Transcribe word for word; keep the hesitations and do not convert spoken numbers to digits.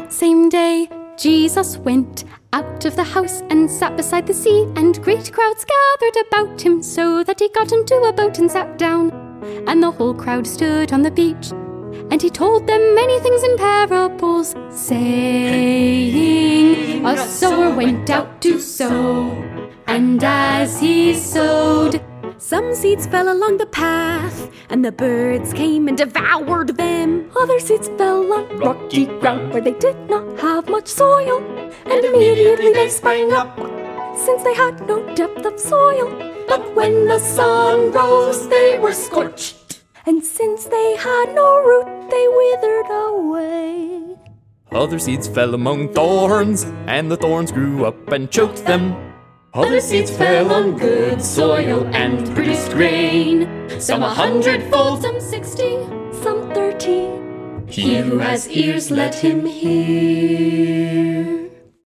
That same day, Jesus went out of the house and sat beside the sea, and great crowds gathered about him, so that he got into a boat and sat down. And the whole crowd stood on the beach, and he told them many things in parables, saying, a sower went out to sow, and as he sowed, some seeds fell along the path, and the birds came and devoured them. Other seeds fell on rocky ground, where they did not have much soil, and immediately they sprang up, since they had no depth of soil. But when the sun rose, they were scorched, and since they had no root, they withered away. Other seeds fell among thorns, and the thorns grew up and choked them. Other seeds fell on good soil and produced grain, some a hundredfold, some sixty, some thirty. He who has ears, let him hear.